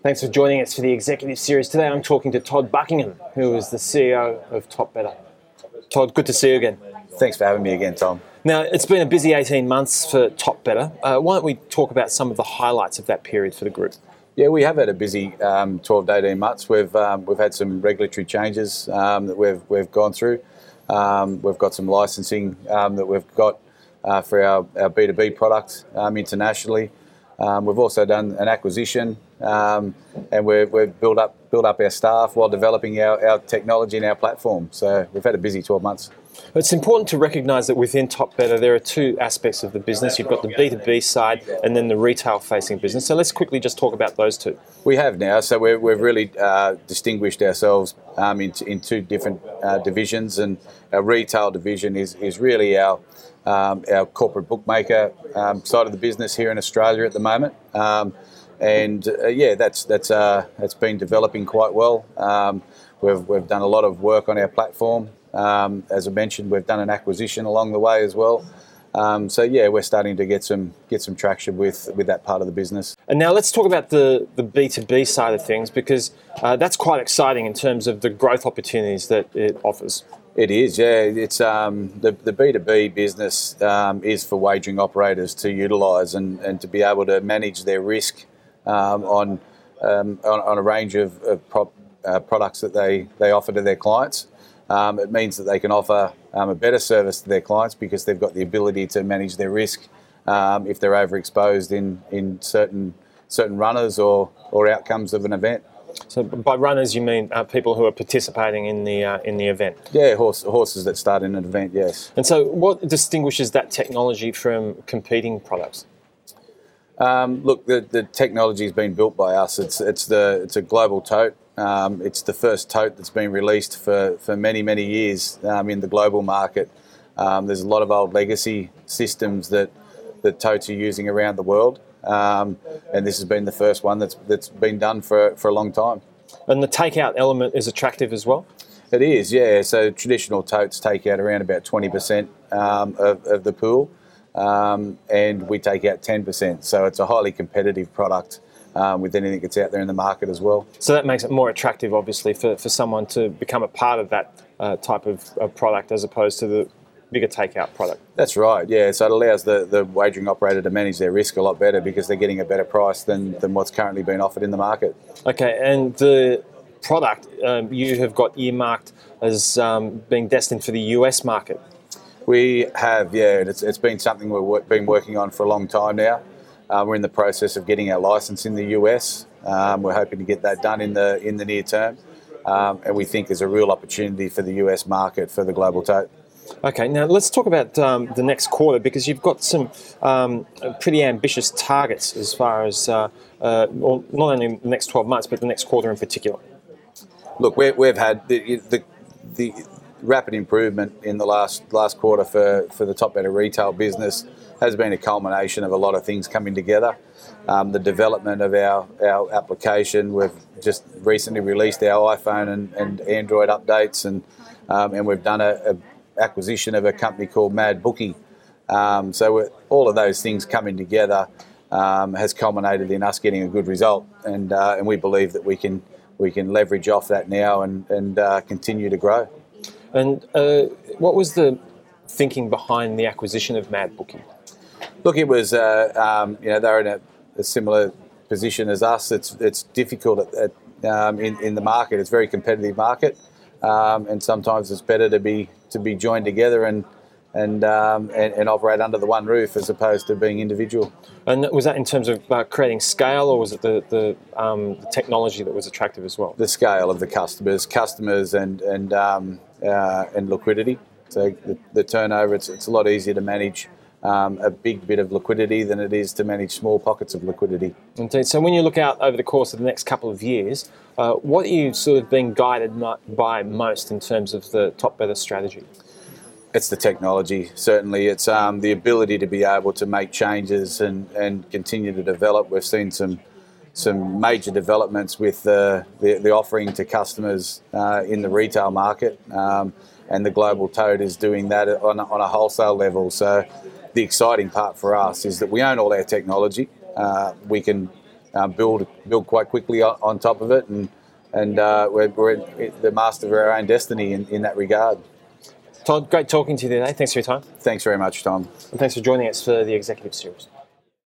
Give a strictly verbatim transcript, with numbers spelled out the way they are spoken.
Thanks for joining us for the Executive Series. Today I'm talking to Todd Buckingham, who is the C E O of Top Better. Todd, good to see you again. Thanks for having me again, Tom. Now, it's been a busy eighteen months for Top Better. Uh, why don't we talk about some of the highlights of that period for the group? Yeah, we have had a busy um, twelve to eighteen months. We've um, we've had some regulatory changes um, that we've we've gone through. Um, we've got some licensing um, that we've got uh, for our, our B two B product um, internationally. Um, we've also done an acquisition, um, and we've, we've built up built up our staff while developing our, our technology and our platform. So we've had a busy twelve months. It's important to recognise that within Top Better there are two aspects of the business. You've got the B two B side and then the retail-facing business. So let's quickly just talk about those two. We have now. So we're, we've really uh, distinguished ourselves um, in, in two different uh, divisions, and our retail division is, is really our um, our corporate bookmaker um, side of the business here in Australia at the moment. Um, and uh, yeah, that's that's uh, that's been developing quite well. Um, we've we've done a lot of work on our platform. Um, as I mentioned, we've done an acquisition along the way as well. Um, so yeah, we're starting to get some get some traction with, with that part of the business. And now let's talk about the, the B two B side of things, because uh, that's quite exciting in terms of the growth opportunities that it offers. It is, yeah. It's um, the, the B two B business um, is for wagering operators to utilise and, and to be able to manage their risk um, on, um, on on a range of, of prop, uh, products that they, they offer to their clients. Um, it means that they can offer um, a better service to their clients because they've got the ability to manage their risk um, if they're overexposed in, in certain certain runners or, or outcomes of an event. So by runners you mean uh, people who are participating in the uh, in the event? Yeah, horse, horses that start in an event, yes. And so what distinguishes that technology from competing products? Um, look, the, the technology has been built by us. It's it's the it's a global tote. Um, it's the first tote that's been released for, for many, many years um, in the global market. Um, there's a lot of old legacy systems that, that totes are using around the world, um, and this has been the first one that's that's been done for, for a long time. And the takeout element is attractive as well? It is, yeah. So traditional totes take out around about twenty percent um, of, of the pool, um, and we take out ten percent. So it's a highly competitive product. Um, with anything that's out there in the market as well. So that makes it more attractive, obviously, for, for someone to become a part of that uh, type of, of product as opposed to the bigger takeout product. That's right, yeah. So it allows the, the wagering operator to manage their risk a lot better because they're getting a better price than, than what's currently being offered in the market. Okay, and the product um, you have got earmarked as um, being destined for the U S market. We have, yeah. It's, it's been something we've been working on for a long time now. Uh, we're in the process of getting our license in the U S. Um, we're hoping to get that done in the in the near term, um, and we think there's a real opportunity for the U S market for the global tote. Okay, now let's talk about um, the next quarter, because you've got some um, pretty ambitious targets as far as uh, uh, well, not only the next twelve months, but the next quarter in particular. Look, we're, we've had the, the the rapid improvement in the last last quarter for, for the Top Better retail business has been a culmination of a lot of things coming together. Um, the development of our, our application, we've just recently released our iPhone and, and Android updates, and um, and we've done a, a acquisition of a company called Mad Bookie. Um, so we're, all of those things coming together um, has culminated in us getting a good result, and uh, and we believe that we can we can leverage off that now and and uh, continue to grow. And uh, what was the thinking behind the acquisition of Mad Bookie? Look, it was, uh, um, you know, they're in a, a similar position as us. It's it's difficult at, at, um, in, in the market. It's a very competitive market, um, and sometimes it's better to be to be joined together and and, um, and and operate under the one roof as opposed to being individual. And was that in terms of uh, creating scale, or was it the the, um, the technology that was attractive as well? The scale of the customers, customers, and and um, uh, and liquidity. So the, the turnover, it's it's a lot easier to manage Um, a big bit of liquidity than it is to manage small pockets of liquidity. Indeed. So when you look out over the course of the next couple of years, uh, what are you sort of being guided by most in terms of the Top Better strategy? It's the technology, certainly. It's um, the ability to be able to make changes and, and continue to develop. We've seen some some major developments with uh, the, the offering to customers uh, in the retail market, um, and the Global Tote is doing that on, on a wholesale level. So the exciting part for us is that we own all our technology. Uh, we can um, build build quite quickly on, on top of it, and and uh, we're, we're the master of our own destiny in, in that regard. Todd, great talking to you today. Thanks for your time. Thanks very much, Tom. And thanks for joining us for the Executive Series.